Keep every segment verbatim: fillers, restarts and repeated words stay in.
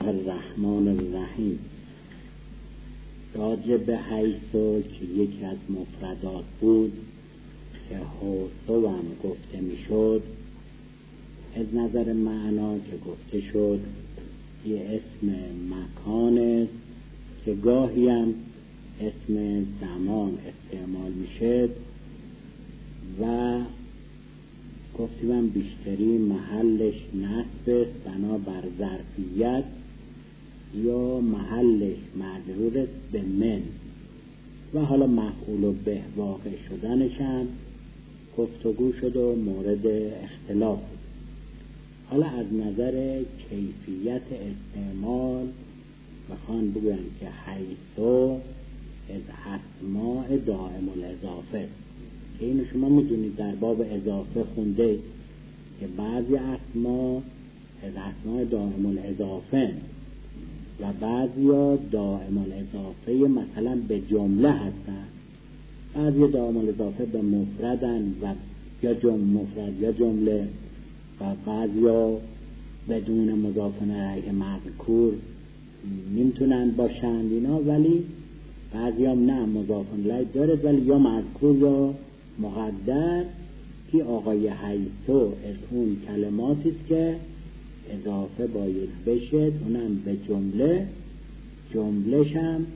الرحمن الرحیم. راجع به حیثو که یکی از مفردات بود که حوثو هم گفته می شد، از نظر معنا که گفته شد یه اسم مکان است که گاهی هم اسم زمان استعمال می شد و گفتیم هم بیشتری محلش نصب است بنابر ظرفیت یا محلش مجرور است به من و حالا مفعول و به واقع شدنش هم گفتگو شد و مورد اختلاف بود. حالا از نظر کیفیت استعمال بخوان بگوین که حیثو از اسماء دائم الاضافه که اینو شما میدونید در باب اضافه خونده که بعضی اسما از اسماء دائم الاضافه و بعضی ها دائم الاضافه مثلا به جمله هستن، بعضی دائم الاضافه به مفردن و یا جمله مفرد یا جمله و بعضی ها بدون مضاف الیه مذکور نمیتونن باشند اینا، ولی بعضی هم نه مضاف الیه داره ولی یا مذکور یا مقدر. که آقای حیثو از اون کلماتی است که اضافه باید بشه، اونم به جمله، جملهش هم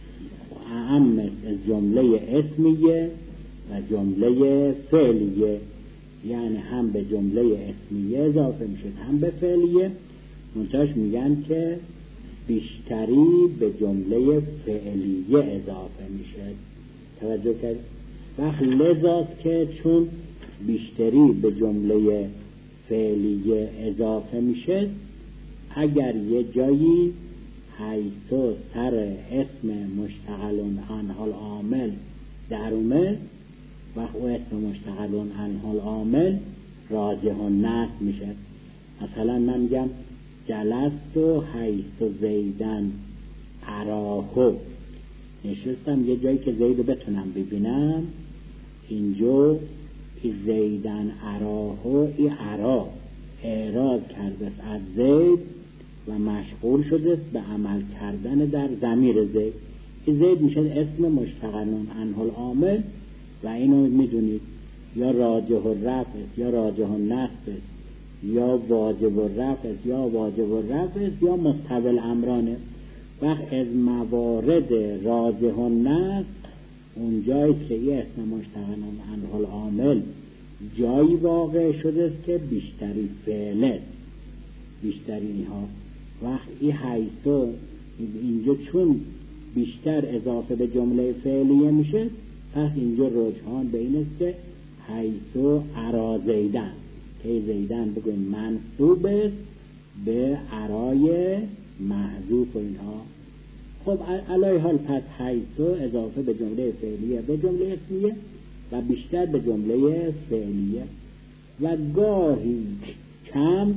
اهم از جمله اسمیه و جمله فعلیه، یعنی هم به جمله اسمیه اضافه میشه هم به فعلیه. منتهاش میگن که بیشتری به جمله فعلیه اضافه میشه. توجه کرد؟ وقت لذاست که چون بیشتری به جمله فعلیه اضافه میشه، اگر یه جایی حیثو سر اسم مشتغلون عنه العامل در اومد وقت او اسم مشتغلون عنه العامل راجح النصب میشه. مثلا من میگم جلست و حیث زیدن اراهو، نشستم یه جایی که زیدو بتونم ببینم، اینجا ای زیدن اراهو، ای ارا اعراض کرده از زید و مشغول شده به عمل کردن در ضمیر زید. ای زید میشه اسم مشتغلون عنه العامل و اینو میدونید یا راجح الرفع یا راجح النصب یا واجب الرفع یا واجب الرفع یا مستوی الامرانه. وقت از موارد راجح النصب اون جایی که یه اسم مشتغلون عنه العامل جایی واقع شده است که بیشتری فعله بیشتری ها. وقت این حیثو اینجا چون بیشتر اضافه به جمله فعلیه میشه، پس اینجا رجحان به این است که حیثو ارا زیدن، که زیدن بگویم منصوب است به ارای محذوف و اینها. خب علی حال پس حیثو اضافه به جمله فعلیه به جمله اسمیه و بیشتر به جمله فعلیه و گاهی کم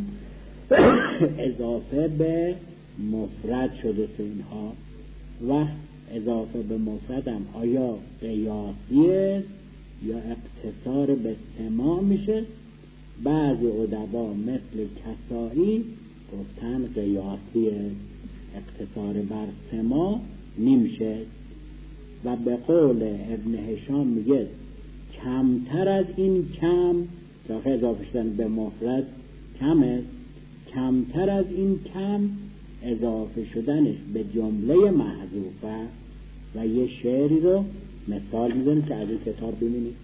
اضافه به مفرد شده تو اینها. و اضافه به مفرد هم آیا قیاسی است یا اقتصار به سماع میشه؟ بعضی ادبا مثل کسائی گفتن قیاسی است، اقتصار بر سماع نمیشه. و به قول ابن هشام میگه کمتر از این کم، داخل اضافه شدن به مفرد کم است، کمتر از این کم اضافه شدنش به جمله محذوفه. و یه شعری رو مثال میزنیم که از این کتاب ببینید.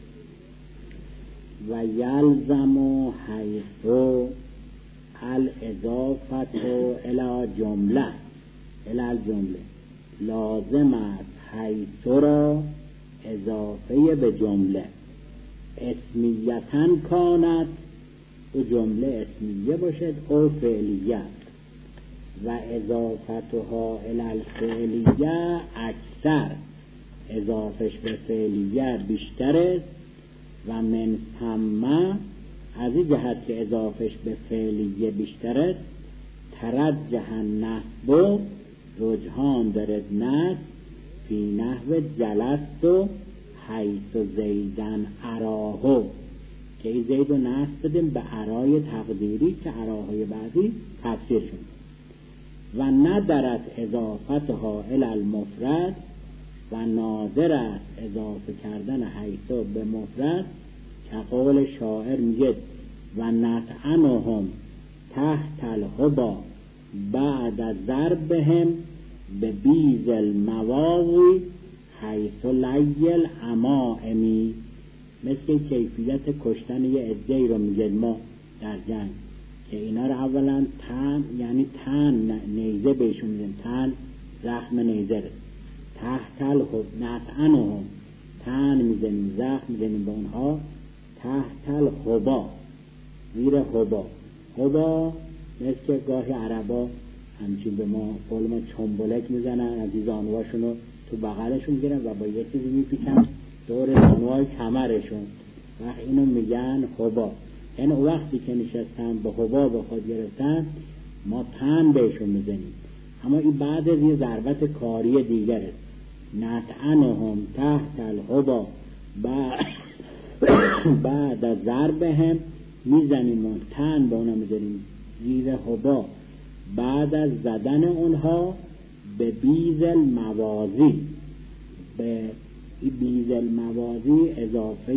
و یلزم و حیثو الاضافت و الی جمله الی جمله، لازم است حیثو را اضافه به جمله اسمیتاً کانت، و جمله اسمیه باشد او فعلیه و اضافتها الی الفعلیه اکثر، اضافش به فعلیه بیشتر است. و من ثم از این جهت که اضافش به فعلیه بیشتر است، ترجح النصب، رجحان دارد نصب فی نحو جلست و حیث زیدن اراهو، که این زید رو نصب بدیم به ارای تقدیری که اراهای بعضی تفسیر شد. و ندرت اضافتها الی المفرد و نادر است اضافه کردن حیث به مفرد، که قول شاعر میگه و نطعنهم تحت الهبا بعد ضربهم به بیز المواضی حیث لیل امائمی. مثل کیفیت کشتن یه عده‌ای رو میگه ما در جنگ، که اینا رو اولا تن، یعنی تن نیزه بهشون میدن، تن زخم نیزه رو تحت الهب نطعنهم، تن میزنیم، زخم میزنیم به اونها، تحت الهبا، زیر هبا. هبا مثل گاهی عربا همچین به ما قول ما چنبلک میزنن، از این زانوهاشون رو تو بغلشون میگیرن و با یه چیزی میپیچن دور زانوهای کمرشون، وقت اینو میگن هبا. یعنی وقتی که نشستن به هبا به خود گرفتن، ما تن بهشون میزنیم. اما این بعد از یه ضربت کاری دیگره، نطعنهم تحت الهبا بعد بعد از ضربهم، میزنیم و تن به اونا میزنیم زیر هبا بعد از زدن اونها به بیز الموازی. به بیز الموازی اضافه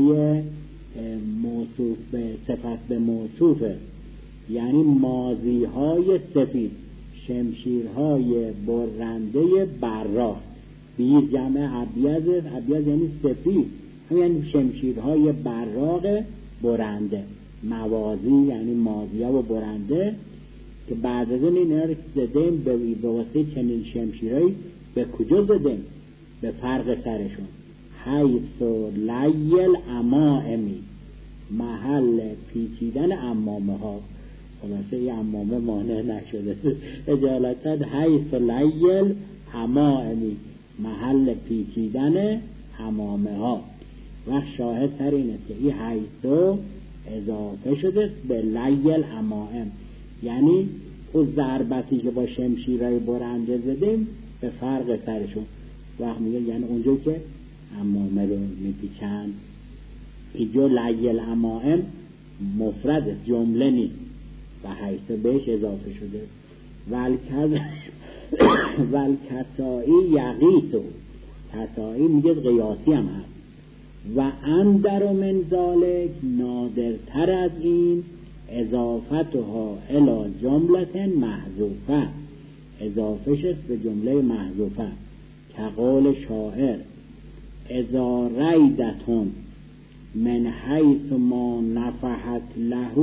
موصوف به صفت به موصوفه، یعنی مازی های سفید، شمشیرهای برنده براق. بیز جمع ابیض، ابیض یعنی سفید، یعنی شمشیرهای براق برنده. موازی یعنی مازیه و برنده، که بعد از این اینا رو زدیم به واسه چنین شمشیرهایی. به کجا زدیم؟ به فرق سرشون. حیث لیل امائمی، محل پیچیدن امامه ها. خلاصه این امامه مانع نشده، اجالتا حیث لیل امائمی، محل پیچیدن امامه ها. و شاهد سر این است که این حیث اضافه شده به لیل امائم، یعنی اون ضربتی که با شمشیرهای برنده زدیم به فرق سرشون. وقت میگه یعنی اونجا که امامه رو میپیچن. اینجا لیل امائم مفرد جمله نیست و حیث بهش اضافه شده. والکسائی یقیسو، کسائی میگه قیاسی هم هست. و اندر من ذالک، نادرتر از این، اضافتها الی جمله محذوفه، اضافه شد به جمله محذوفه، که قول شاعر اذا ریدتون من حیث ما نفحت له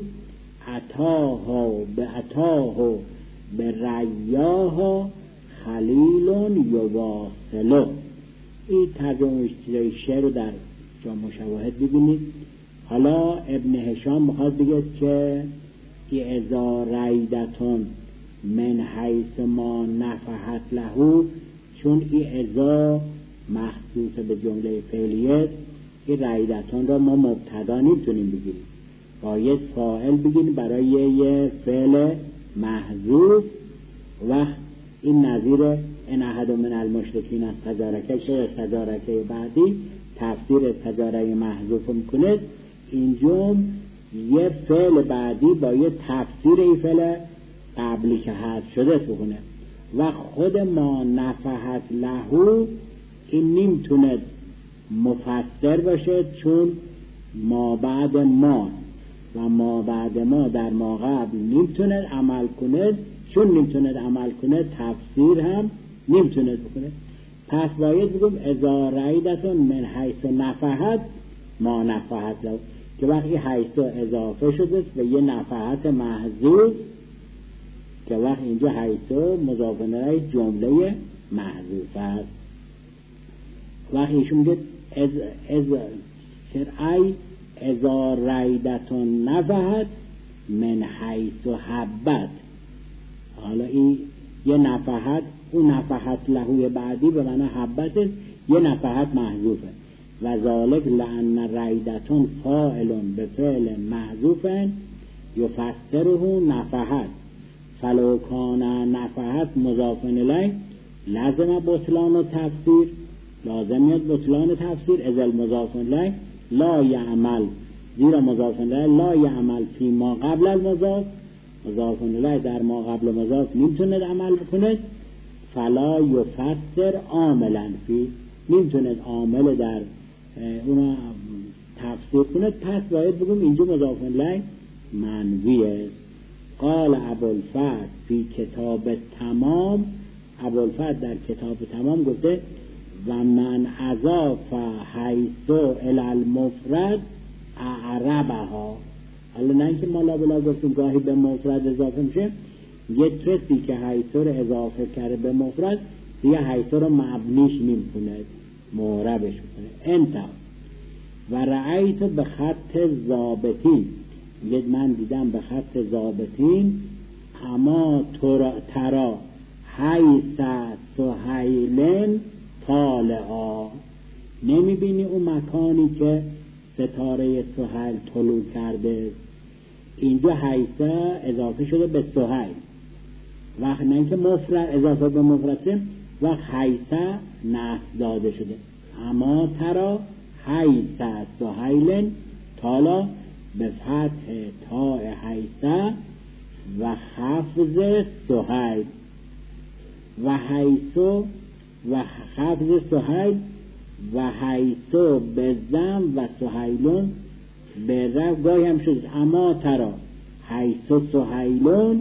اتاها به اتاها به ریاها خلیل یواصله. این ترجمه شعر رو در جامع شواهد ببینید. حالا ابن هشام میخواد بگه که ای اذا ریدتون من حیث ما نفحت له، چون ای اذا مخصوص به جمله فعلیه، این ریدتون را ما مبتدا نمیتونیم بگیریم، باید فاعل بگیریم برای یه فعل محذوف. و این نظیر ان احد من المشرکین از تجارکه که تجارکه بعدی تفسیر تجاره محذوف میکنه. اینجا یه فعل بعدی با یه تفسیر این فعل قبلی که حذف شده بکنه. و خود ما نفحت له این نمیتونه مفسر باشه، چون ما بعد ما و ما بعد ما در ما قبل نمیتونه عمل کنه، چون نمیتونه عمل کنه تفسیر هم نمیتونه بکنه. پس باید بگم اذا ریدتون من حیث نفحت ما نفحت له، که وقتی حیث اضافه شده به یه نفحت محذوف، که وقت اینجا حیث مضاف الیه جمله محذوف است. وقتی ایشون میگه از از شرعی اذا ریدتون نفحت من حیث حبت. حالا این یه نفحت، اون نفحت لهوی بعدی به معنی حبت، یه نفحت محذوفه. و ذالک لأن ریدتون فاعلون به فعل محذوفن یفسره نفحت، فلو کان نفحت مضاف الیه لازم بطلان و تفسیر، لازمیت بطلان تفسیر از المضاف الیه لا یعمل، زیرا مضاف الیه لا یعمل فی ما قبل المضاف مضاف الیه در ما قبل مضاف نمیتونه عمل بکنه، فلا یفسر عاملا فی، نمیتونه عامل در اون تفسیر کنه، پس باید بگم اینجا مضاف الیه منویه. قال ابوالفتح فی کتاب تمام، ابوالفتح در کتاب تمام گفته و من اضاف حیث الی المفرد اعربها. حالا نه اینکه ما لا بلا گفتیم گاهی به مفرد اضافه میشه، یه کسی که حیث رو اضافه کرده به مفرد دیگه حیث رو مبنیش نمیکنه، معربش کنه. انتها و رأیت به خط ضابطین، یه من دیدم به خط ضابطین، اما ترا حیث سهیلن طالعا، نمیبینی اون مکانی که ستاره سهیل طلوع کرده، اینجا حیث اضافه شده به سهیل، وقت نه اینکه مفرد اضافه به مفرد، وقت حیث نصب داده شده. اما ترا حیث سهیلن طالع به فتح تاء حیث و خفض سهیل و حیث و خفض سهیل و حیث به زم و سهیلون به رفع، گاهی هم شد اما ترا حیث سهیلون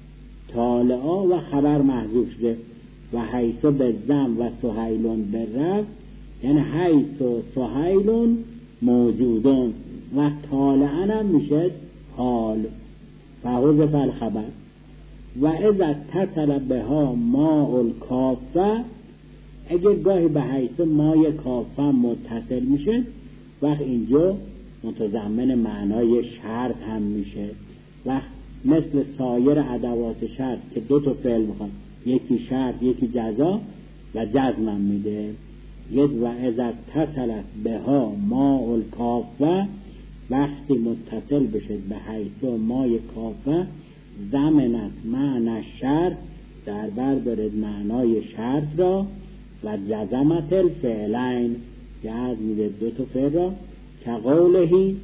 طالعا و خبر محذوف شده و حیث به زم و سهیلون به رفع، یعنی حیث سهیلون موجودون و طالعا هم میشه حال فحوظ فالخبر. و اذا اتصل بها ماء الکافه، اگر گاهی به حیث مای کافه متصل میشه، وقت اینجا متضمن معنای شرط هم میشه، وقت مثل سایر ادوات شرط که دو تا فعل میخوان، یکی شرط یکی جزا و جزم هم میده. و اذا اتصلت بها ماء الکافه، وقتی متصل بشه به حیث مای کافه، ضمنت معنی شرط، در بر دارد معنای شرط را، و جزمت الفعلین، جزم میده دو تا فعل را، که قولهی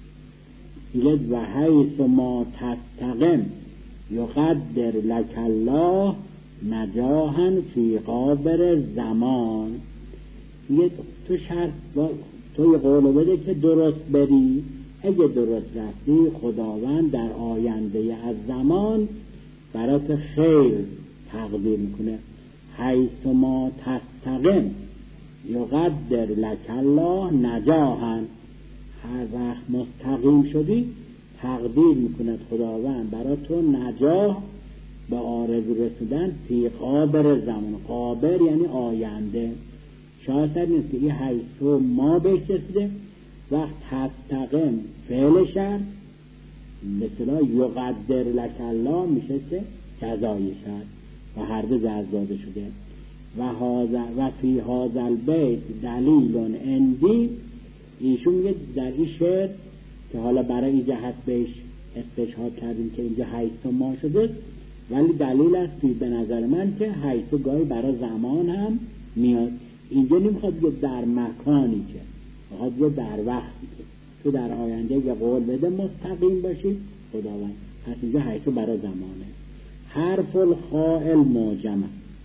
یاد و حیث ما تستقم یقدر لک الله نجاحا فی قابر زمان. یه تو شرط با تو یه قول بده که درست بری، اگه درست رفتی خداوند در آینده از زمان برات خیر تقدیر میکنه. حیث ما تستقم یقدر لک الله نجاحا، هر وقت مستقیم شدی تقدیر میکند خداوند برای تو نجاح، به آرزو رسیدن فی قابر زمان. قابر یعنی آینده. شاید نیست که این حیث ما بهش رسیده، وقت تستقم فعل شرط مثلا یقدر لک الله میشه که جزای شرط و هر دو جزا داده شده. و و فی هذا البیت دلیل اندی، ایشون میگه در این شعر که حالا برای این جهت بهش استشهاد کردیم که اینجا حیث ما شده، ولی دلیل است به نظر من که حیث گاهی برای زمان هم میاد. اینجا نمیخواد بگه در مکانی، که میخواد بگه در وقتی که تو در آینده یه قول بده مستقیم باشی خداوند، پس اینجا حیث برای زمانه. حرف الخاء المعجمه،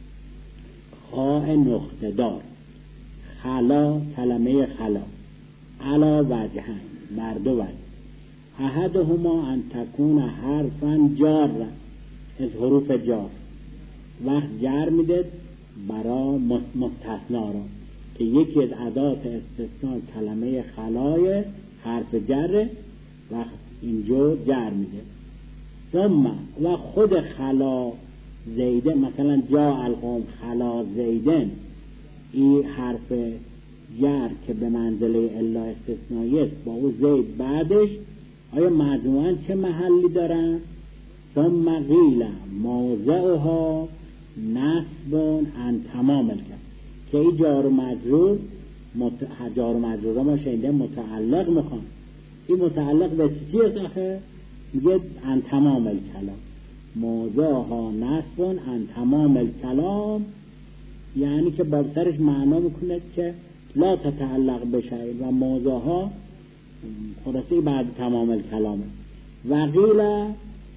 خاء نقطه دار، خلا کلمه خلا، علا وجهن بر دو وجه، احدهما ان تکون حرفا جار از حروف جار، وقت جر میده برای مستثنا را، که یکی از ادات استثناء کلمه خلای حرف جر، وقت اینجا جر میده. ثم و خود خلا زیده، مثلا جا القوم خلا زیدن، این حرف جر که به منزله الا استثنایی است با او زید بعدش، آیا مجموعاً چه محلی دارن؟ ثم قیل موضعها نصب ان تمام کرد، که این جار و مجرور مت... جار و مجرور ما شنیده متعلق میخوان، این متعلق به چی است آخه؟ میگه ان تمام الکلام، موضعها نصب ان تمام الکلام، یعنی که با سرش معنا میکنه که لا تتعلق بشه، و موضعها خلاصی بعد تمام الکلامه. و قیل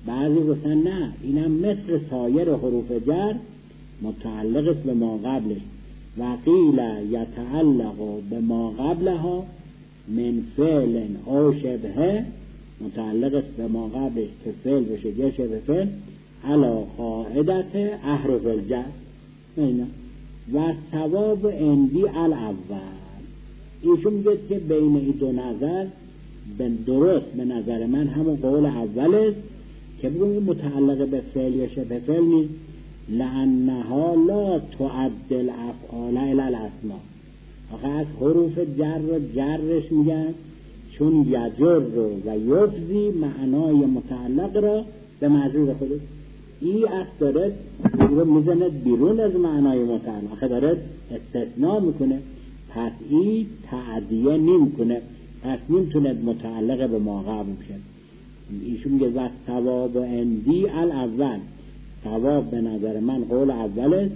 بعضی گفتن نه اینم مثل سایر حروف جر متعلق است به ما قبلش و قیل یتعلق به ما قبلها من فعل او شبه، متعلق است به ما قبلش که فعل بشه یا شبه فعل علا قاعدت احرف الجر اینا. و ثواب اندی الاول، ایشون میگه که بین این دو نظر به درست به نظر من همون قول اول است که بگویم متعلق به فعل یا شبه فعل نیست، لانها لا تعدل افعال الی الاسماء. آخه از حروف جر و جرش میگن چون یجر و یفزی معنای متعلق را به مجرور خودش، این اصل داره میزنه بیرون از معنای متعلق، آخه داره استثناء میکنه، پس این تعدیه نمیکنه، پس نمیتونه متعلق به ما قبل بشه. ایشون میگه و ثواب اندی الاول، ثواب به نظر من قول اول است،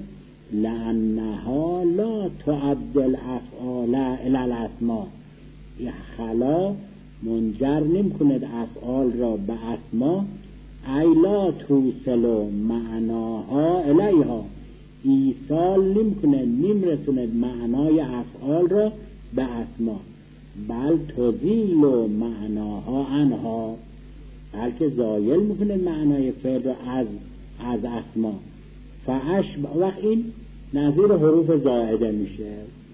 لانها لا تعدل افعال الی الاسماء، خلا منجر نمیکند افعال را به اسما، ای لا توصل معناها الیها، ایصال نمیکنه نمیرسوند معنای افعال را به اسما، بل تزیل معناها عنها، بلکه زایل میکنه معنای فعل را از از اسما. فاشبه، وقت این نظیر حروف زائده میشه،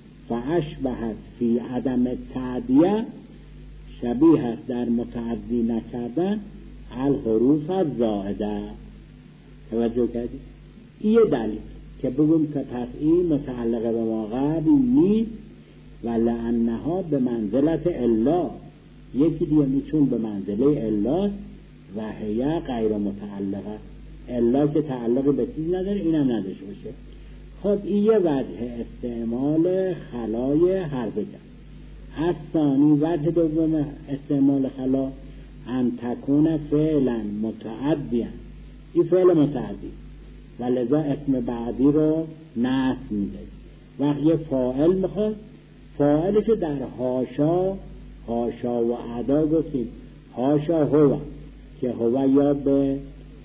فاشبه فی عدم تعدیه، شبیه است در متعدی نکردن الحروف الزائده. توجه کردید؟ این یه دلیل که بگم که پس این متعلق به ما قبل نیست و لانها به منزلت الا، یکی دیگه میچون به منزله الا و هی غیر متعلقه، الا که تعلق به چیز نداره اینم نداشته باشه. خب این یه وجه استعمال خلای حرف جر. از ثانی وجه دوم استعمال خلا ان تکون فعلا متعدیا، این فعل متعدی و لذا اسم بعدی رو نصب میده. وقت یه فاعل میخواد، فاعلشو در حاشا حاشا و ادا گفتیم، حاشا هو که هو یا به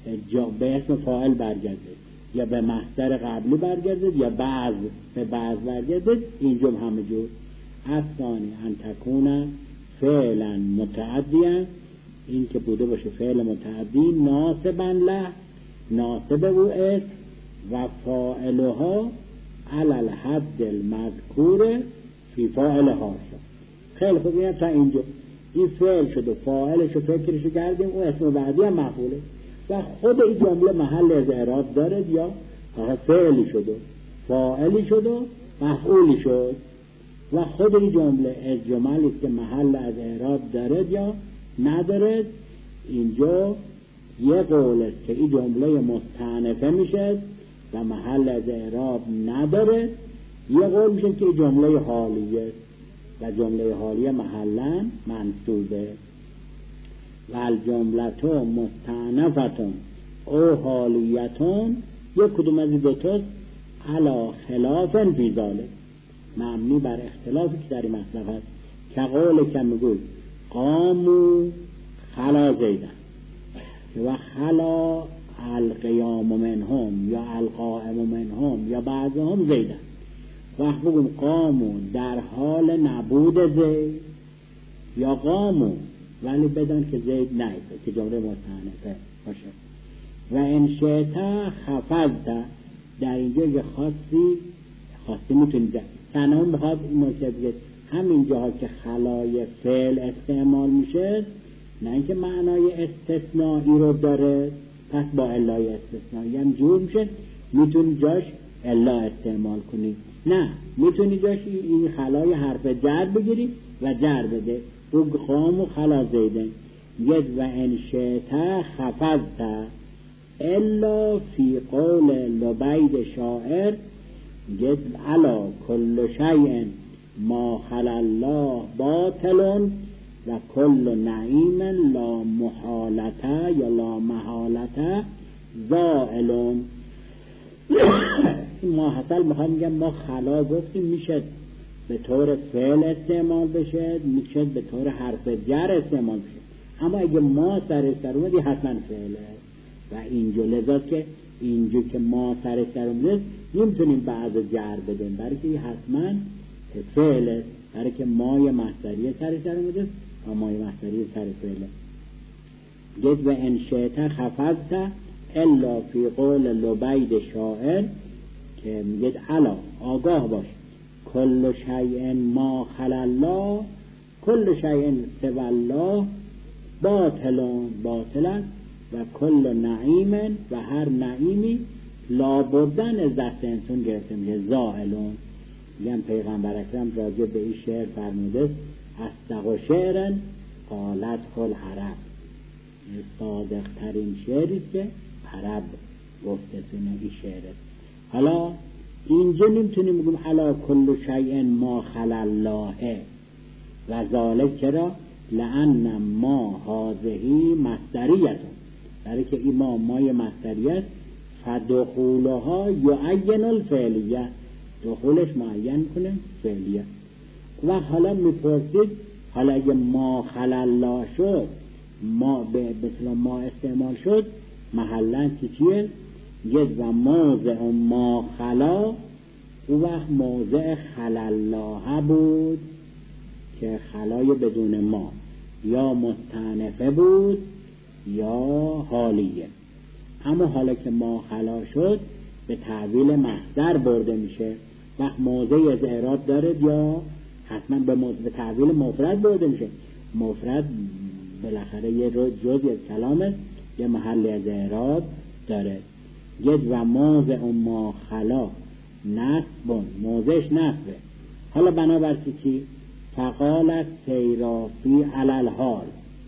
به اسم فاعل برگرده یا به مصدر قبلی برگرده یا بعض به بعض برگرده، اینجا همه جور. از ثانی ان تکون فعلا متعدیا، این که بوده باشه فعل متعدی، ناصبا له، ناصب او است، و فاعلها علی الحد المذکور فی فاعل حاشا. خیلی خوب، این تا اینجا این فعل شد و فاعلش رو فکرشو کردیم، او اسم بعدی هم مفعوله و خود این جمله محل از اعراب دارد یا فقط فعلی شد و فاعلی شد و مفعولی شد و خود این جمله از جملی که محل از اعراب دارد یا ندارد. اینجا یه قول است که این جمله مستأنفه میشه و محل از اعراب نداره، یه قول میشه که این جمله حالیه و جمله حالیه محلا منصوبه. و الجملتو مستأنفتون او حالیتون، یک کدوم از این دوتاست علا خلاف فی ذالک، مبنی بر اختلافی که در این مطلب هست، که قول که میگوی قامو خلا زیدن و خلا القیام منهم یا القائم منهم یا بعضهم زیدن. وقت بگم قامو در حال نبود زید یا قامو ولی بدان که زید نیست که جمله مستأنفه باشه. و ان شئت خفضت، در اینجا یه خاصی خاصی میتونید تنهم بخواد این نکته بگید همین جاها که خلای فعل استعمال میشه، نه اینکه معنای استثنایی رو داره پس با علای استثنایی هم جور میشه، میتونی جاش الا استعمال کنی، نه میتونی جاش این خلای حرف جر بگیری و جر بده، تو قام و خلا زیده. ید و انشئت خفضت الا فی قول لبید شاعر، ید علا کل شیء ما خلا الله باطل و کل نعیم لا محالته یا لا محالته زائل. ما حسل میخوام میگم ما خلا گفتیم میشه به طور فعل استعمال بشه، میشه به طور حرف جر استعمال بشه، اما اگه ما سر سر اومدی حتما فعله. و اینجا لذاست که اینجا که ما سرش در اومده نمیتونیم بعض جر بدیم، برای که حتما فعله، برای که مای مصدریه سرش در اومده و مای مصدریه سر فعله. گفت و انشأت خفضت الا فی قول لبید شاعر که میگه الا آگاه باش کل شیء ما خلا الله کل شیء سوی الله باطل باطلا و کل نعیم و هر نعیمی لابدن از دست انسان گرفته میشه زائلون. میگم پیغمبر اکرم راجع به این شعر فرموده اصدق و شعرن قالت کل عرب، صادق ترین شعری که عرب گفته تونه این شعره. حالا اینجا نمیتونیم بگیم علا کل شیء ما خلا الله و ذالک چرا؟ لأن ما هذهی مصدریت، برای که این ما مای مصدریت فدخولها یعین الفعلیه، دخولش معین کنه فعلیه. و حالا میپرسید حالا اگه ما خلا الله شد، ما به مثل ما استعمال شد، محلا که چیه؟ ید و موضع ما خلا او وقت موضع خلا الله بود که خلای بدون ما یا مستأنفه بود یا حالیه. اما حالا که ما خلا شد به تعویل مصدر برده میشه، وقت موضع از اعراب داره یا حتما به, به تعویل مفرد برده میشه. مفرد بالاخره یه جزئی از کلامه، یه محل از اعراب داره. ید و موضع ما خلا نصب، موضعش نصبه. حالا بنابر چی؟ فقالت سیرافی علی الحال،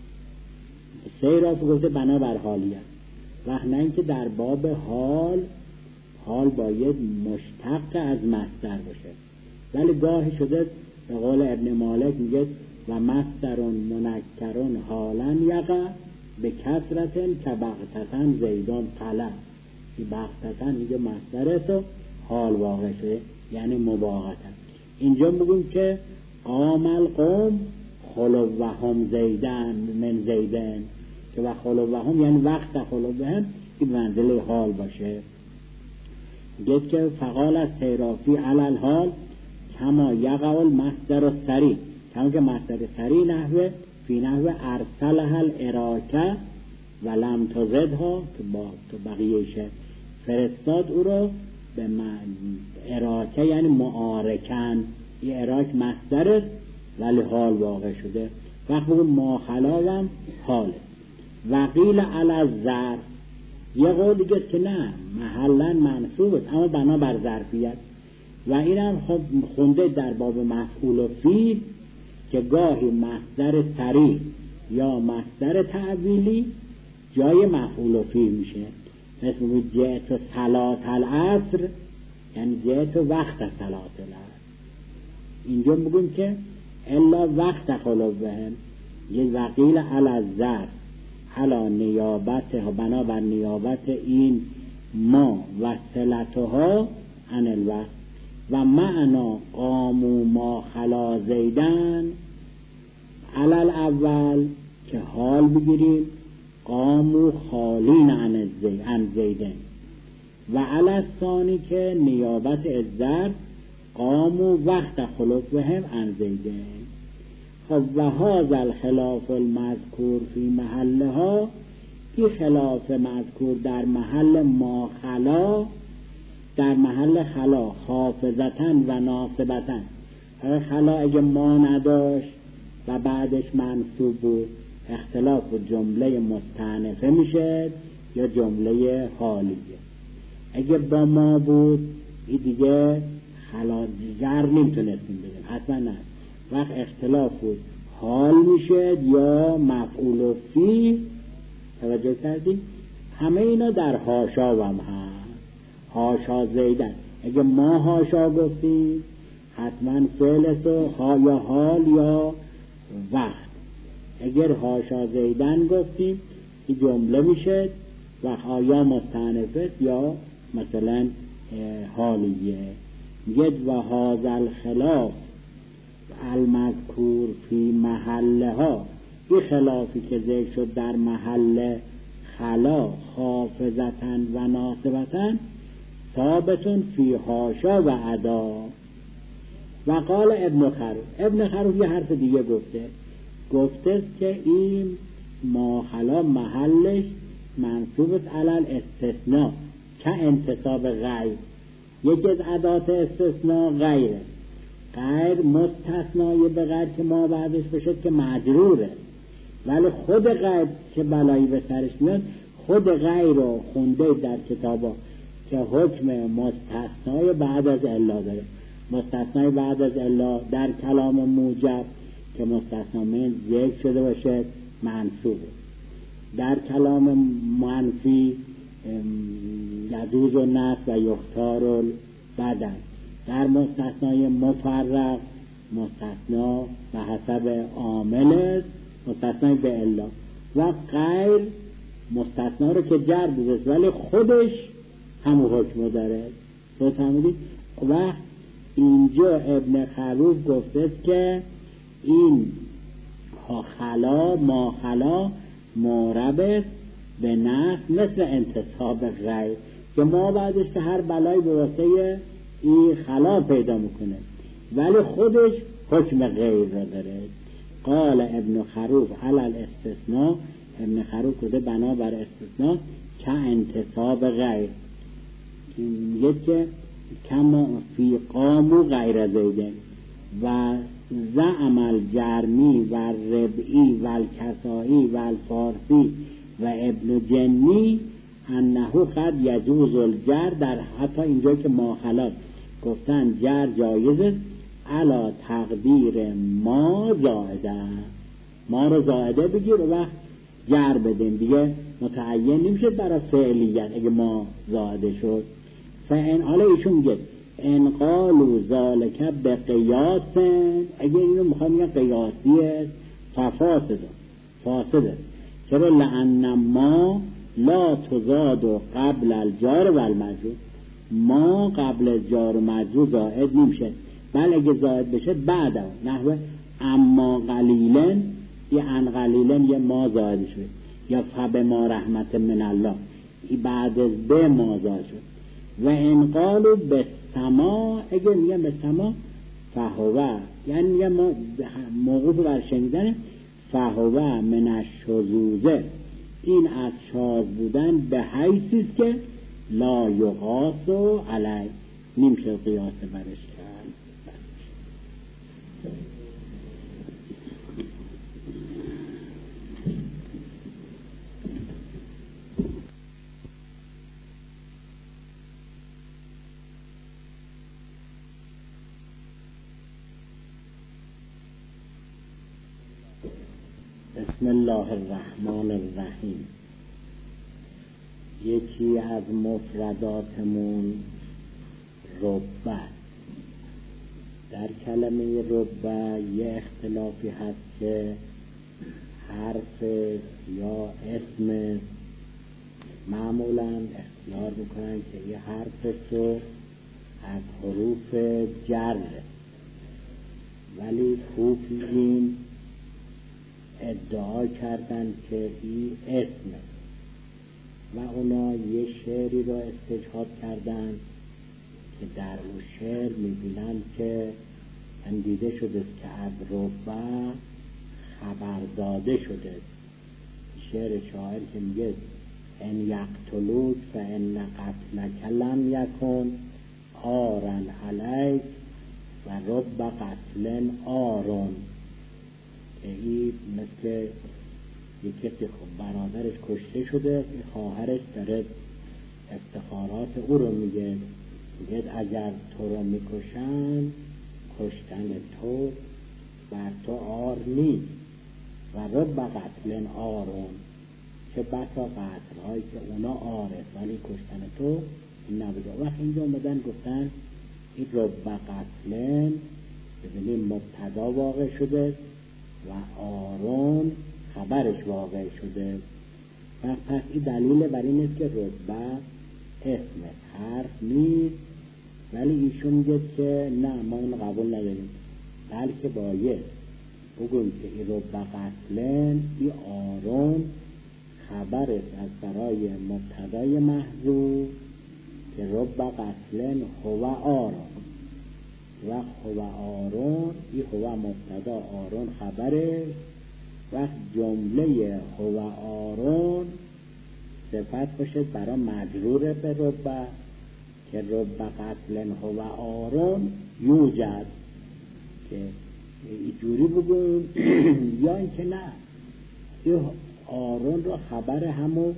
سیرافی گفته بنابر حالیت، وقت نه اینکه در باب حال حال باید مشتق از مصدر باشه، ولی گاهی شده به قول ابن مالک میگه و مصدرون منکرون حالا یقع به کسرتن که بغتتن زیدان طلب. این بغتتن میگه مصدرست و حال واقع شده یعنی مباغتن. اینجا بگیم که آمل قوم خلوهم زیدن من زیدن، که و خلوهم یعنی وقت خلوهم این منزله حال باشه. گفت که فقال از سیرافی علی الحال کما یقع المصدر السری، کما که مصدر سری نحوه فی نحوه ارسلها الاراکه و لم تزدها که با تو بقیهشه فرستاد او رو به اراکه یعنی معارکن، این اراک مصدر ولی حال واقع شده. وقت بگو ما خلایم حاله. وقیل علی الظرف، یه قول دیگه که نه محلا منصوبه اما بنا بر ظرفیت، و اینم خب خونده در باب مفعول و فیل که گاهی مصدر صریح یا مصدر تعویلی جای مفعول و فیل میشه. مثل بگید جئت صلاة العصر یعنی جئت وقت صلاة العصر. اینجا بگیم که الا وقت خلوهم، یه وقیل علی الظرف علی نیابت ها بنابر نیابت این ما و صلتها عن الوقت. و معنا قامو ما خلا زیدن علی الاول که حال بگیریم قامو خالین عن زیدن، و علی الثانی که نیابت از ظرف قامو وقت خلوفهم عن زیدن. خب و هذا الخلاف المذکور فی محلها، این خلاف مذکور در محل ما خلا، در محل خلا حافظتن و ناصبتن. خلا اگه ما نداشت و بعدش منصوب بود اختلاف جمله مستأنفه میشه یا جمله حالیه. اگه با ما بود این دیگه خلا جر نمیتونستیم بگیم حتما نه، وقت اختلاف بود حال میشه یا مفعول و فی. توجه کردیم؟ همه اینا در حاشا و هم حاشا زیدن. اگه ما حاشا گفتیم حتما فعل و ها یا حال یا وقت. اگر حاشا زیدن گفتیم این جمله میشه و یا مستأنفه یا مثلا حالیه. ید و هذا الخلاف المذکور فی محلها، این خلافی که ذکر شد در محل خلا حافظتن و ناصبتن ثابتون فی حاشا و ادا. و قال ابن خروف، ابن خروف یه حرف دیگه گفته، گفته که این ما خلا محلش منصوب است علل استثناء که انتصاب غیر، یکی از ادات استثناء غیره، غیر مستثنای به غیر که ما بعدش بشد که مجروره، ولی خود غیر که بلایی به سرش میاد خود غیر رو خونده در کتابا که حکم مستثنای بعد از الا داره. مستثنای بعد از الا در کلام موجب که مستثنا من ذکر شده باشه منصوبه، در کلام منفی یجوز و نصب و یختار بدن، در مستثنای مفرق مستثنا به حسب عامل مستثنای به الا، و غیر مستثنا رو که جر بوده ولی خودش همون حکم داره. تو فهمیدی؟ و اینجا ابن خروف گفته که این خلا ما خلا مورب به نفس مثل انتصاب غیر که ما بعدش که هر بلایی به واسطه این خلا پیدا میکنه ولی خودش حکم غیر را داره. قال ابن خروف علل استثناء، ابن خروف کده بنا بر استثناء که انتصاب غیر، میگه که کما فی قامو غیر زیدن و زعم الجرمی و ربعی و الکسائی و الفارسی و ابن جنی انه قد یجوز الجر، در حتی اینجا که ما خلاص گفتن جر جایزه علا تقدیر ما زائده، ما رو زائده بگیر و وقت جر بدیم دیگه متعین نمیشه برای فعلیت اگه ما زائده شد. فان حالا ایشون میگه ان قالوا ذالک به قیاس، اگه اینو میخوام میگن قیاسیه ففاسده فاسده، چرا؟ لان ما لا تزاد قبل الجار و المجرور، ما قبل الجار و مجرور زائد نمیشه بل اگه زائد بشه بعد نحوه اما قلیلن یه ان قلیلن یه ما زائد شد یا فب ما رحمت من الله بعد از به ما زائد شد. و ان قالوا به سما، اگه میگن به سما فهوه یعنی میگن ما موقوف بر شنیدن، فهوه من الشذوذ، این از شاذ بودن به حیثی که لا یقاس علی، نمیشه قیاس برش کرد. بسم الله الرحمن الرحیم. یکی از مفرداتمون ربه. در کلمه ربه یه اختلافی هست که حرف یا اسم معمولا اختیار میکنن که یه حرف رو از حروف جر، ولی خوفیین ادعا کردن که این اسمه و اونا یه شعری را استجهاد کردن که در اون شعر میبینن که اندیده شده که از ربه خبرزاده شده. شعر شاعر که میگه ان یقتلوک فان قتلک لم یکن آرن علیک و رب قتل آرون، که این مثل یکی که برادرش کشته شده، خواهرش داره افتخارات او رو میگه، میگه اگر تو رو میکشن کشتن تو بر تو آر نیست و رب قتل آرون، چه بسا قتل هایی که اونا آره ولی کشتن تو این نبوده. وقت اینجا اومدن گفتن این رب قتل ببینیم مبتدا واقع شده و آرون خبرش واقع شده. و پس این دلیل بر این است که ربه اسم حرف نیست، ولی ایشون میگه که نه ما این قبول نداریم، بلکه باید بگویم که این ربه قتلن این آرون خبر است از برای مبتدای محذوف که رب قتل هو آرون و هو آرون، این هو مبتدا آرون خبره، و جمله هو آرون صفت باشد برای مجرور به رب که رب قتل هو آرون یوجد، که اینجوری بگویم یا اینکه نه این آرون رو خبر همون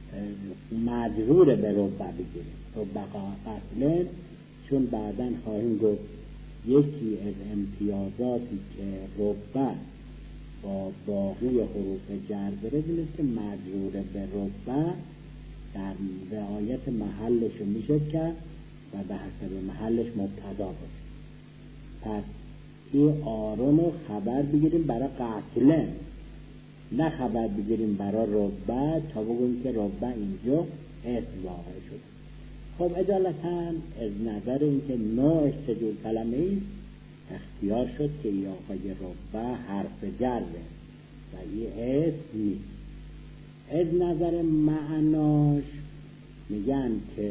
مجرور به رب بگیریم رب قتل، چون بعداً خواهیم گفت یکی از امتیازاتی که رب با باقی حروف جر داره اینه که مجرور به رب در رعایت محلش میشه کرد و به حسب محلش مبتدا باشه. پس این آرون رو خبر بگیریم برای قتل، نه خبر بگیریم برای رب تا بگویم که رب اینجا اسم واقع شد. خب اجالتا از نظر اینکه نوعش چجور کلمه ایست اختیار شد که ای آقای رب حرف جره و این اسم نیست. از نظر معناش میگن که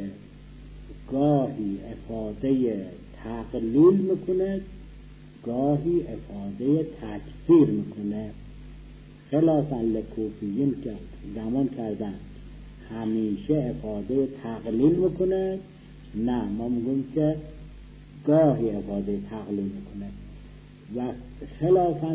گاهی افاده تقلیل میکنه، گاهی افاده تکثیر میکنه، خلافاً لکوفیین که گمان کردن همیشه افاده تقلیل میکنه، نه ما میگیم که گاهی افاده تقلیل میکنه. و خلافاً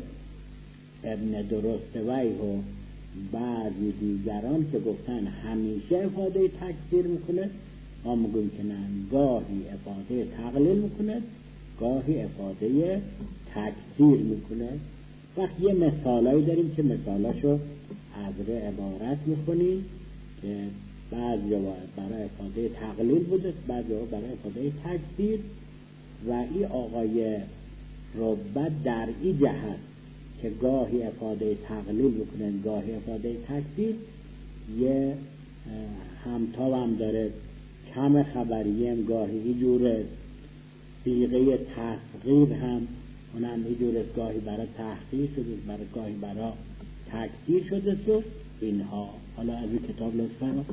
لابن درستویه و بعضی دیگران که گفتن همیشه افاده تکثیر میکنه، ما میگیم که نه، گاهی افاده تقلیل میکنه، گاهی افاده تکثیر میکنه. وقت یه مثالایی داریم که مثالاشو از عبارت میخونیم که بعضی برای افاده تقلیل بوده، بعضی برای افاده تکثیر. و این آقای رب در این جهت که گاهی افاده تقلیل بکنن گاهی افاده تکثیر یه همتا هم داره، کم خبریم گاهی این جوره، صیغه تصغیر هم اونم این جوره، گاهی برای تحقیر شده، برای گاهی برای تکثیر شده. تو اینها حالا از این کتاب لطفا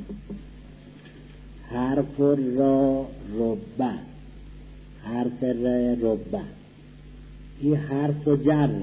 حرف را ربه، حرف را ربه، این حرف و جره،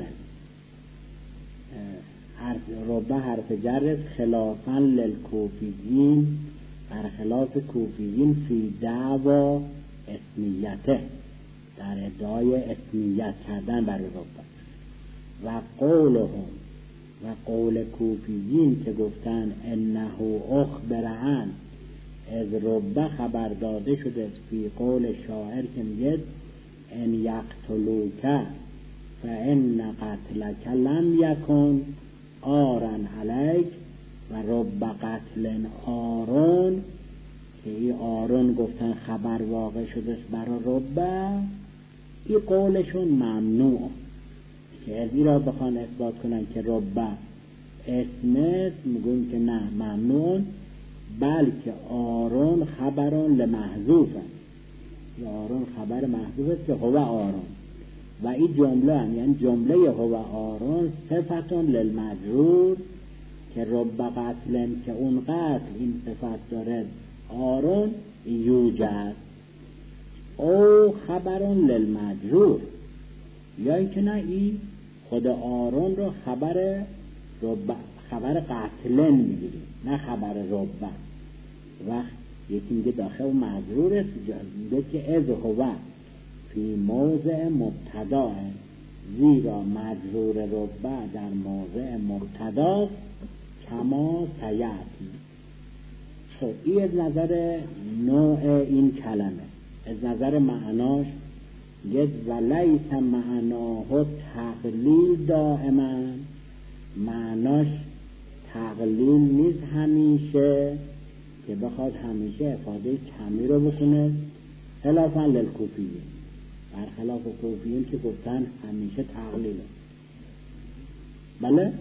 حرف ربه حرف جره، خلافاً للکوفیین، برخلاف کوفیین، فی دعوا اسمیته، در ادعای اسمیت کردن برای ربه. و قولهم، و قول کوفیین که گفتن انه اخبر عن، از ربه خبر داده شده فی قول شاعر که میگه ان یقتلوک فان قتلک لم یکن آرن علیک، و رب قتل آرون که این آرون گفتن خبر واقع شده برای ربه، این قولشون ممنوع که از این را بخوان اثبات کنن که ربه اسم است، میگون که نه ممنوع، بلکه آرون خبرون لمحذوف است، آرون خبر محذوف است که هو آرون، و این جمله هم یعنی جمله هو آرون صفتون للمجرور که رب قتل که اون قتل این صفت داره آرون یوجد، او خبرون للمجرور، یا اینکه نه این خود آرون رو خبر رب خبر قتلن میگیریم نه خبر ربه. وقت یکی میگه داخل مجرور است، میگه که از هو فی موضع مبتدا، زیرا مجرور ربه در موضع مبتدا کما سیعتی. خب این از نظر نوع این کلمه. از نظر معناش یه ولیس معناه تقلیل دائما، معناش تقلیل نیست همیشه که بخواد همیشه افاده کمی رو بکنه، خلافاً للکوفیین، برخلاف کوفیین که گفتن همیشه تقلیله. بله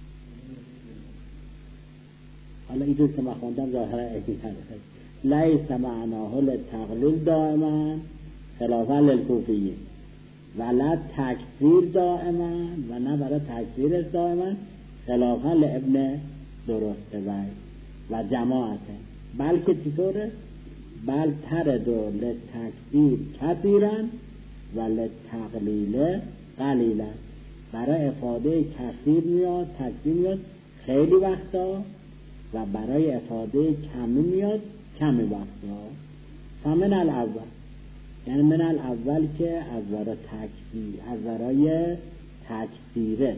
حالا اینجور که من خوندم ظاهرا احیطه لیس معناه لتقلیل دائما خلافاً للکوفیین، ولا تکثیر دائما، و نه برای تکثیر دائما خلافاً لابن درسته و و جماعته، بلکه چطوره؟ بل ترد و لتکبیر کثیرن و لتقلیل قلیلن. برای افاده کثیر میاد، تکبیر میاد خیلی وقتا، و برای افاده کمی میاد کمی وقتا. فمن الاول، یعنی من الاول که از برای تکبیر، از برای تکبیره،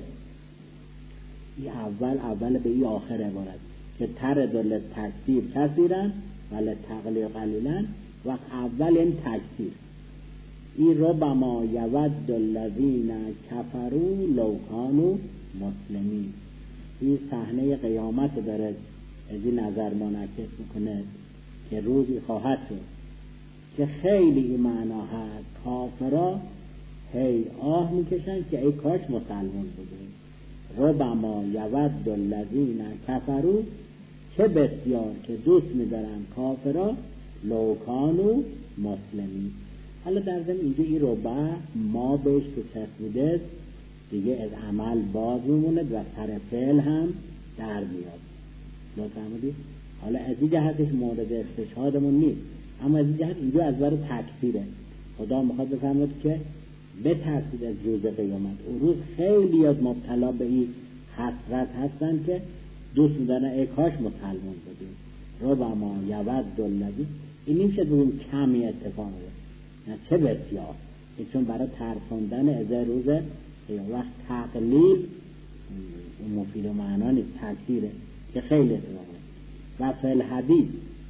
این اول اول به این آخر عبارت که ترد و لتکبیر کثیرن و لتقلیل قلیلن. وقت اول این تکبیر، این ربما یود الذین کفروا لو کانوا مسلمین. این صحنه قیامت داره از این نظر منعکس میکنه که روزی خواهد شد که خیلی این معنا هست، کافرها هی آه میکشن که ای کاش مسلمان بودیم. ربما یود الذین کفروا، چه بسیار که دوست میدارن کافرها، لو کانوا مسلمین. حالا در ضمن اینجا این ربع ما بهش که چسبیده دیگه از عمل باز میمونه و سر فعل هم در میاد. لطفا بودید. حالا از این جهتش مورد استشهادمون نیست، اما از این جهت اینجا از بر تکفیره. خدا میخواد بفرماد که به ترتیب از روز قیامت، اون روز خیلی یاد مبتلا به این حسرت هستن که دوست میدارن ای کاش مسلمان بودیم. ربما یود الذی، این نمیشه بگیم کمی اتفاقه، نه چه بسیار، چون برای ترسوندن از روز قیامت. وقت تقلیل مفید و معنا نیست، تکثیره که خیلی اتفاقه. و فی الحدیث،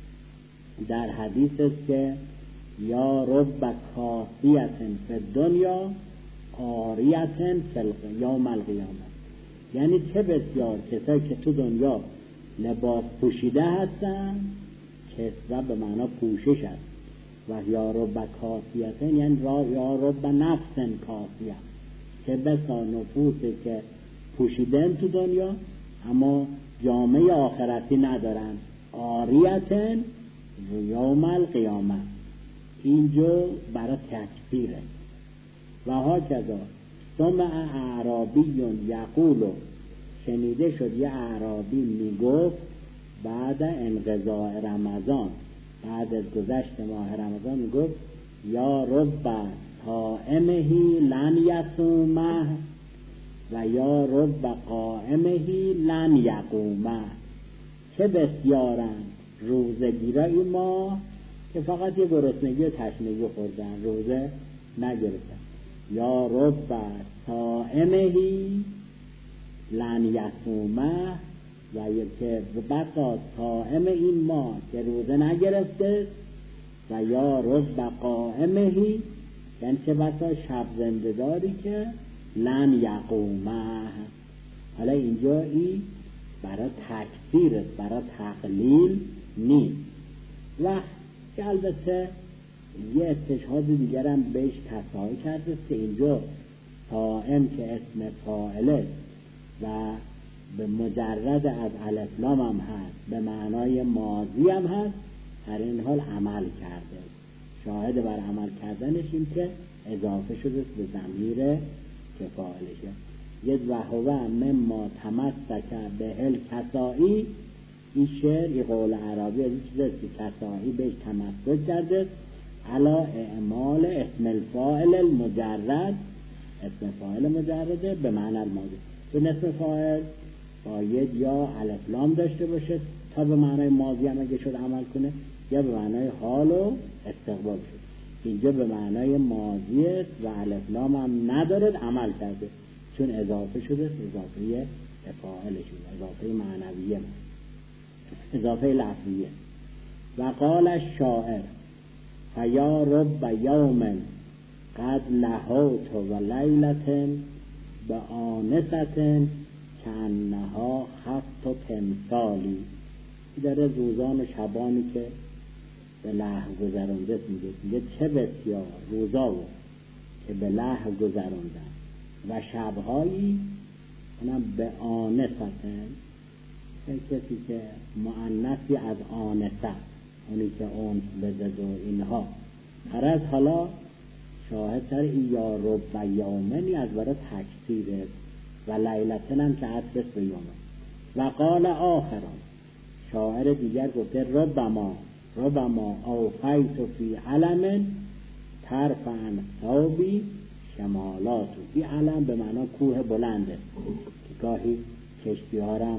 در حدیث است که یا رب کاسیت فی الدنیا عاریت فی یوم القیامه، یعنی چه بسیار کسایی که تو دنیا لباس پوشیده هستن، کسوه به معنا پوشش است، و یا رب کاسیت یعنی یا رب نفس کاسیت، که بسا نفوسی که پوشیدن تو دنیا اما جامعه آخرتی ندارن، عاریت یوم القیامه. اینجا برای تکفیره. و ها کذا سمع اعرابی یقول، شنیده شد یه اعرابی میگفت بعد انقضاء رمضان، بعد از گذشت ماه رمضان میگفت یا رب صائمه لن یصومه و یا رب قائمه لن یقومه. چه بسیارن روزگیرای ما که فقط یه گرسنگی و تشنگی خوردن، روزه نگرفتن. یا رب صائمه لن یصومه، و یکی بسا صائم این ما که روزه نگرفته، و یا رب قائمه، یعنی چه بسا شب زنده داری که لن یقومه. حالا اینجا این برای تکثیر است، برای تقلیل نیست. و که البته یه استشهاد دیگر هم بهش تصاحی کرده که اینجا صائم که اسم فاعله و به مجرد از الف لام هم هست، به معنای ماضی هم هست، در این حال عمل کرده. شاهد بر عمل کردنش این که اضافه شده به ضمیر که فاعلشه. یه وهوه مما تمسک به هل کسائی، این شعر، این قول عربی از این چیزست که کسائی بهش تمسک کرده علا اعمال اسم الفاعل المجرد. اسم فاعل مجرده به معنی الماضی، به اسم فاعل باید یا الف لام داشته باشه تا به معنای ماضی هم اگه شد عمل کنه، یا به معنای حال و استقبال شد. اینجا به معنای ماضی است و الف لام هم نداره، عمل کرده چون اضافه شده، اضافه فاعل شده، اضافه معنویه، اضافه لفظیه. و قال الشاعر فیا رب یوم قد لهوت و لیلة به آنست کانها خط و تمثالی. داره روزان و شبانی که به لهو گذرانده میگه، میگه چه بسیار روزا بود که به لهو گذراندن و شبهایی اونم به آنستن، کسی که مؤنثی از آنسه، اونی که اون بدد و اینها. هر از حالا شاهد تر این یا رب و یومنی از برای تکثیره و لیلتن هم که عطفت به یومن. و قال آخران، شاعر دیگر گفته ربما ربما اوفیت فی علم ترفع ثوبی شمالات. این علم به معنا کوه بلنده که گاهی کشتی ها را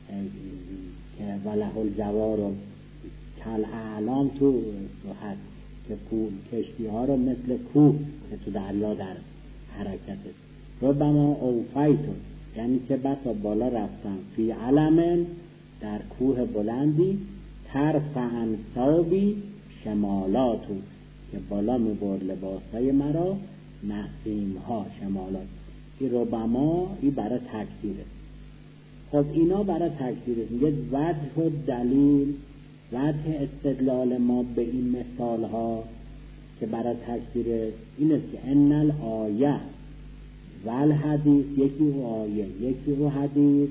که وله الجوار و کل اعلام تو هست که کشتی ها را مثل کوه که تو دریا در حرکت. ربما اوفیت یعنی که بسا بالا رفتم فی علم در کوه بلندی ترفع ثوبی شمالاتو که بالا میبرد لباسای مرا نسیم ها شمالات. این ربما این برای تکثیره. خب اینا برای تکثیره. میگه وجه و دلیل وجه استدلال ما به این مثال ها که برای تکثیره این است که ان الآیه ول حدیث، یکی او آیه یکی او حدیث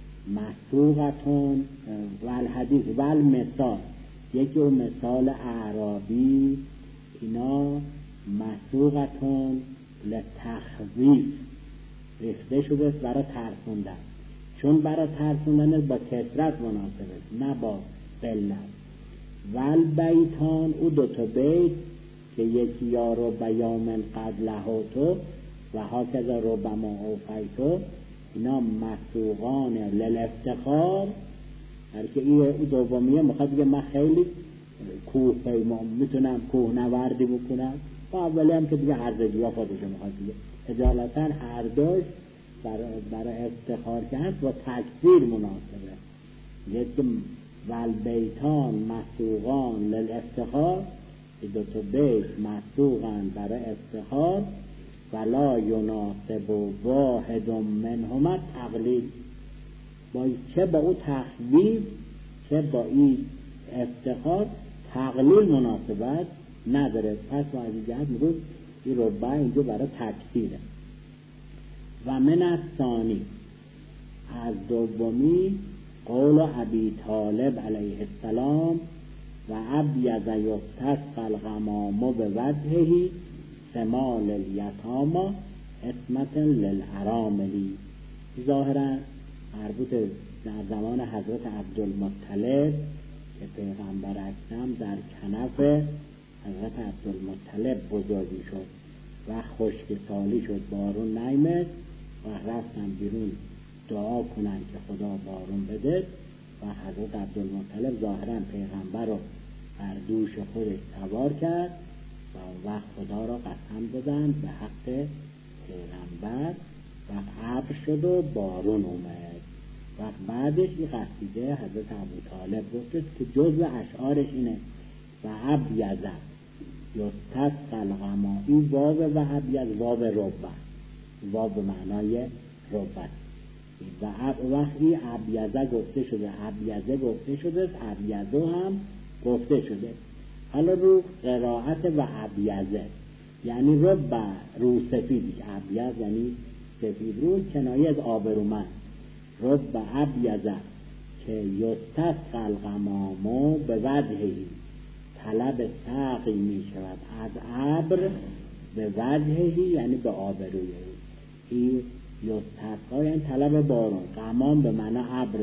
مسوقتون ول حدیث ول مثال، یکی او مثال اعرابی، اینا مسوقتون لتخویف ریخته شده برای ترسوندن. چون برای ترسوندن با کثرت مناسبه نه با قلت. ول بیتان او دوتا بیت که یکی یارو بیامن قبلهاتو و ها کذا ربما اوفیتو، اینا مسوقان للافتخار. هر که این دومیه میخواد بگه من خیلی کوه پیما میتونم کوه نوردی بکنم، و اولی هم که دیگه هر دو خودشو میخواد دیگه اجالتا هر دوش برای برای افتخار که هست با تکثیر مناسبه. یه که والبیتان مسوقان للافتخار، دو تا بیت مسوقان برای افتخار، ولا یناسب واحد منهما تقلیل، با چه با او تخویف چه با این افتخار تقلیل مناسبت نداره. پس با این جهت میگوید این ربع اینجا برای تکثیره. و من الثانی از دومی قول ابی طالب علیه السلام و ابیض یستسقی الغمام بوجهه شمال الیتاما اسمت للاراملی. ظاهرا مربوط در زمان حضرت عبدالمطلب که پیغمبر اکرم در کنف حضرت عبدالمطلب بزرگ شد و خشک سالی شد، بارون نیامد و رفتن بیرون دعا کنن که خدا بارون بده و حضرت عبدالمطلب ظاهرا پیغمبر رو بر دوش خودش سوار کرد و اون وقت خدا را قسم دادن به حق پیغمبر و ابر شد و بارون اومد. و بعدش این قصیده حضرت ابوطالب گفته که جزء اشعارش اینه و ابیض یستسقی الغمام. این واو و ابیض واو ربع، واو به معنای ربع و وقتی ابیض گفته شده ابیض گفته شده ابیض هم گفته شده. حالا رو قرائت و ابیض یعنی ربع رو سفید، ابیض یعنی سفید رو کنایه از آبرومند. ربع ابیض که یستسقی الغمام به وجهی، طلب سقی می شود از ابر به وجهی یعنی به آبروی. این یستسقی یعنی طلب بارون، غمام به معنی ابر،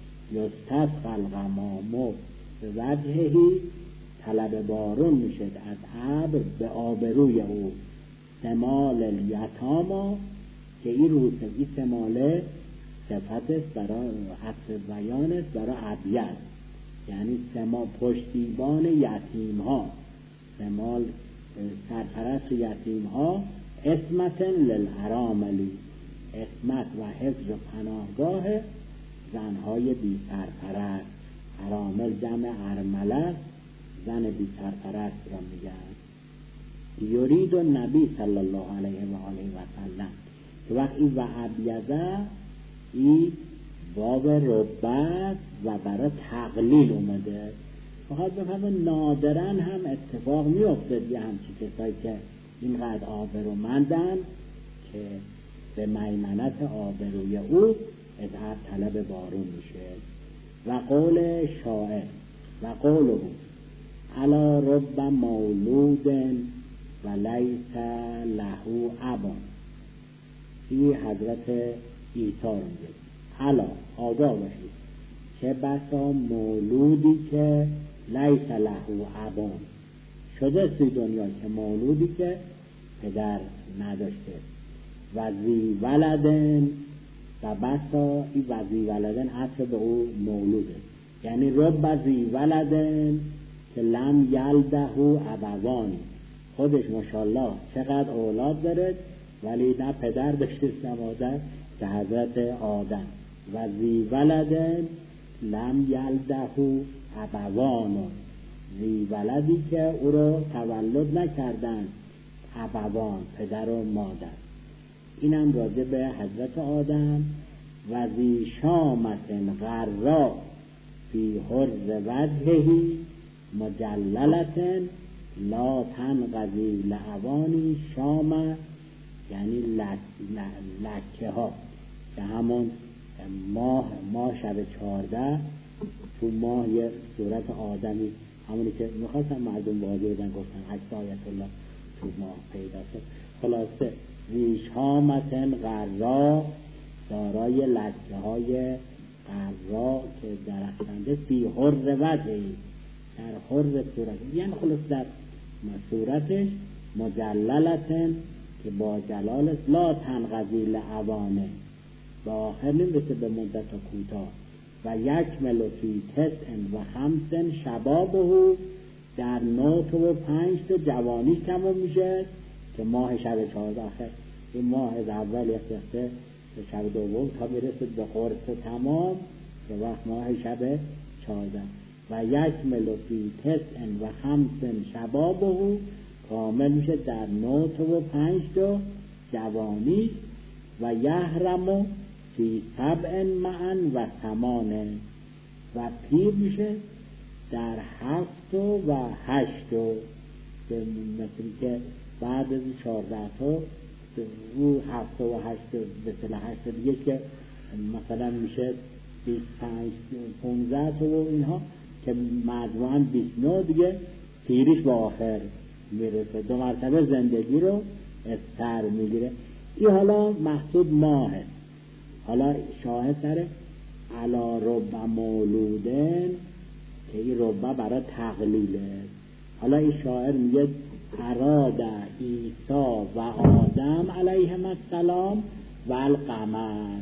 یستسقی الغمام به وجهی طلب بارون می شود از ابر به آبروی او. شمال الیتاما که این روز این شماله صفت است برای عطف بیان است برای ابیض، یعنی سما پشتیبان یتیم ها، شمال سرپرست یتیم ها، اسمت للاراملی، اسمت و حفظ و پناهگاه زنهای بی سرپرست. ارامل جمع ارمله، زن بی سرپرست را میگن. یرید النبی صلی الله علیه و آله و سلم که وقت این و ابیضه این باب ربع و برای تقلیل اومده. فقط بفرمون نادرا هم اتفاق می افتد یه همچی کسایی که اینقدر آبرومندن که به میمنت آبروی او اظهار طلب بارون میشه. و قول شاعر و قول او علا رب مولود و لیس له ابا. این حضرت عیسی رو میگه الا آگاه باشید چه بسا مولودی که لیس له ابون شده توی دنیا که مولودی که پدر نداشته و ذی ولدن و بسا این و ذی ولدن عطف به او مولوده یعنی رب ذی ولدن که لم یلده ابوانی خودش ماشاءالله چقدر اولاد داره ولی نه پدر داشته نه مادر که حضرت آدم و ذی ولدن لم یلده ابوان ذی ولدی که او رو تولد نکردن ابوان پدر و مادر. اینم راجع به حضرت آدم. و ذی شامت غرا فی حرز وجههی مجللت لا تنقضی لعوانی شام یعنی لک لکه ها که همون ماه ماه شب چهارده تو ماه یه صورت آدمی همونی که میخواستم مردم بازی بدن گفتن عکس آیت الله تو ماه پیدا شد. خلاصه ریشامتن غرا دارای لکه های غرا که درخشنده فی حر وجهی در حر صورت یعنی خلاص در صورتش مجللتن که با جلالت لا تنقضی لعوانه با آخر نمیرسه به مدت کوتاه و یک ملوفی تسعن و خمسن شبابه در نوت و پنج تا جوانی تمام میشه که ماه شب چهارده آخر این ماه از اول یخته به شب دوم تا میرسه به قرص تمام که وقت ماه شب چهارده و یک ملوفی تسعن و خمسن شبابه کامل میشه در نوت و پنج تا جوانی و یحرمو فی سبع معن و ثمانه و پیر میشه در هفت و هشت که مثل که بعد از چهارده تا رو هفت و هشت مثل هشت دیگه که مثلا میشه بیست پنج پونزده تا و اینها که مجموعاً بیست و نه دیگه پیریش با آخر میرسه دو مرتبه زندگی رو از سر میگیره. این حالا محسوب ماهه. حالا شاهد داره علا رب مولودن که این رب برای تقلیله. حالا این شاعر میگه اراد عیسی و آدم علیهم السلام و القمر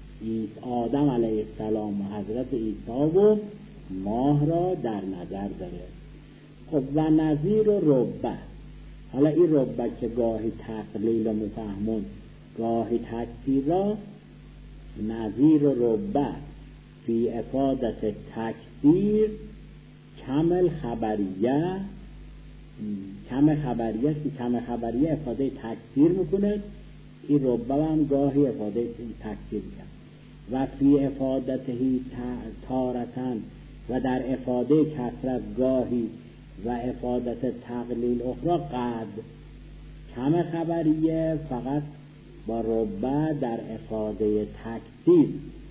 آدم علیه السلام و حضرت عیسی و ماه را در نظر داره. خب و نظیر ربه حالا این ربه که گاهی تقلیل مفهمون گاهی تکثیر را نظیر ربه فی افادت تکثیر کمل خبریه کم خبریه که کم خبریه افاده تکثیر میکنه این ربه هم گاهی افاده تکثیر کرد و فی افادتهی تارتن و در افاده کثرت گاهی و افادت تقلیل اخرى قد کم خبریه فقط با ربه در افاده تکثیر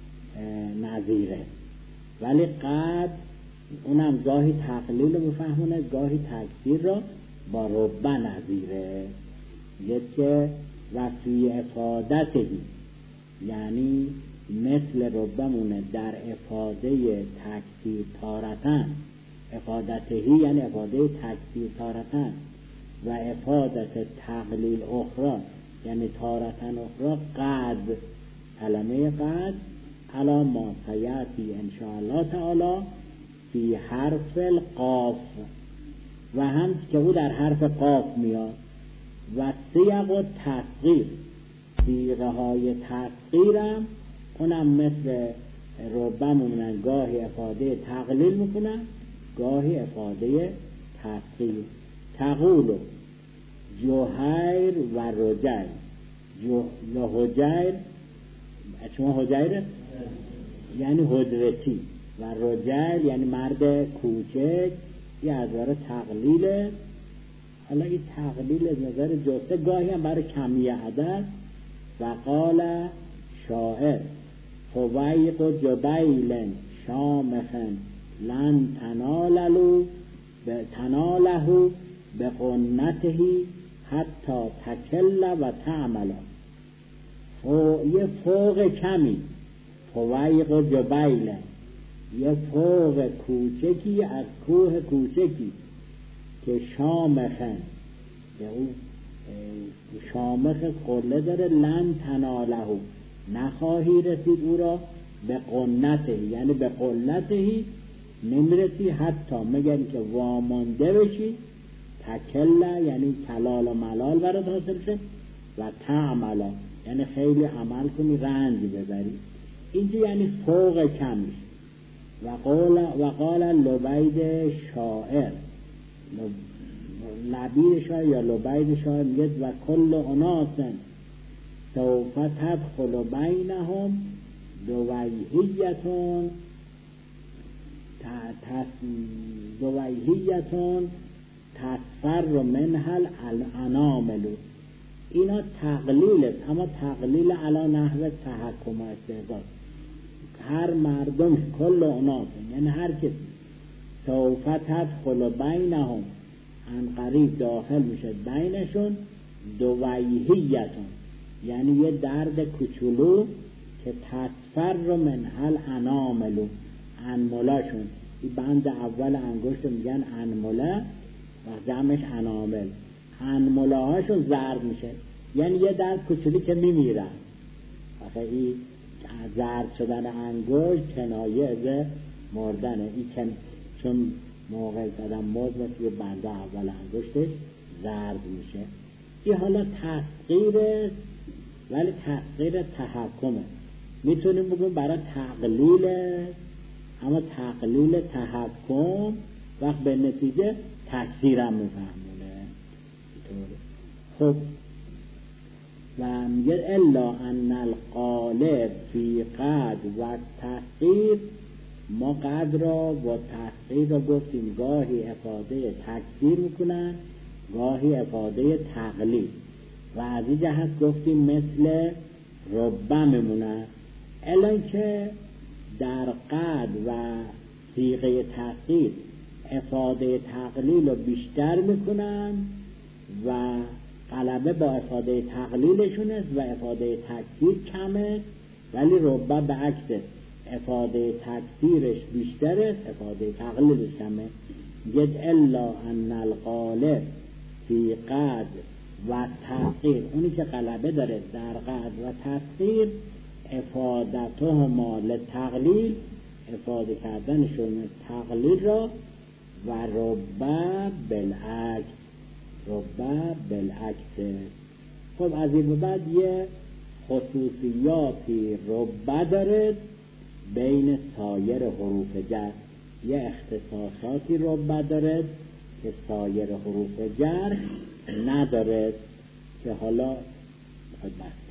نظیره ولی قد اونم گاهی تقلیل بفهمونه گاهی تکثیر را با ربه نظیره. یه که و فی افادتهی یعنی مثل ربه مونه در افاده تکثیر تارتن افادتهی یعنی افاده تکثیر تارتن و افادت تقلیل اخرى یعنی تارتن اخرى قد کلمه قد علا ما سیاتی انشاءالله تعالی فی حرف القاف و هم که او در حرف قاف میاد و سیغ و تصغیر سیغه های تصغیرم اونم مثل ربه مونن گاهی افاده تقلیل میکنن گاهی افاده تصغیر. تقول جوهیر و رجل جو حجیر شما حجیر یعنی حجرتی و رجل یعنی مرد کوچک یه ازاره تقلیله. حالا این تقلیل از نظر جسته گاهی هم برای کمی عدد و قال شاعر فویق جبیل شامخن لن تناللو تناله به قنتهی حتی تکل و تعمل. یه فوق کمی خویق و جبیله، یه فوق کوچکی از کوه کوچکی که شامخن، به او شامخ قله داره، لن تنالهو، نخواهی رسید او را، به قنته یعنی به قلتهی نمیرسی، حتی مگر که وامانده بشی، تکله یعنی کلال و ملال برات حاصل شه، و تعملا یعنی خیلی عمل کنی رنج ببری. اینجا یعنی فوق کمش. و قال و قال لبید شاعر، لبید شاعر یا لبید شاعر میگه و کل اناسن سوف تدخل بینهم دویهیتون دویهیتون تصفر منحل الاناملو. اینا تقلیل است، اما تقلیل علا نحو تحکم و استعداد. هر مردم کل اناس یعنی هر کسی سوف تدخل بینهم ان قریب داخل میشه بینشون دویهیتون یعنی یه درد کوچولو که تصفر منحل اناملو، انملاشون، این بند اول انگشت میگن انمله و جمعش انامل، انملاهاشون زرد میشه یعنی یه درد کوچولی که میمیرن. آخه این زرد شدن انگشت کنایه از مردنه، این کن چون موقع زدن مرد مثل یه بنده اول انگشتش زرد میشه. این حالا تحقیره ولی تحقیر تحکمه، میتونیم بگیم برای تقلیله، اما تقلیل تحکم وقت به نتیجه تکثیرم میفهمونه. خب و میگه الا ان القالب فی قد و تحقیر، ما قد را و تحقیر را گفتیم گاهی افاده تکثیر میکنن گاهی افاده تقلیل، و از این جهت گفتیم مثل ربه میمونن. الان که در قد و صیغه تحقیر افاده تقلیل رو بیشتر میکنن و غلبه با افاده تقلیلشون است و افاده تکثیر کمه، ولی ربه به عکس افاده تکثیرش بیشتر است افاده تقلیلش کمه. جد الا ان القالب فی قد و تحقیر، اونی که غلبه داره در قد و تحقیر افادتهما لتقلیل، افاده کردنشون تقلیل را، و ربه بالعکس، ربه بالعکس. خب از این به بعد یه خصوصیاتی ربه داره بین سایر حروف جر، یه اختصاصاتی ربه داره که سایر حروف جر نداره، که حالا خدمت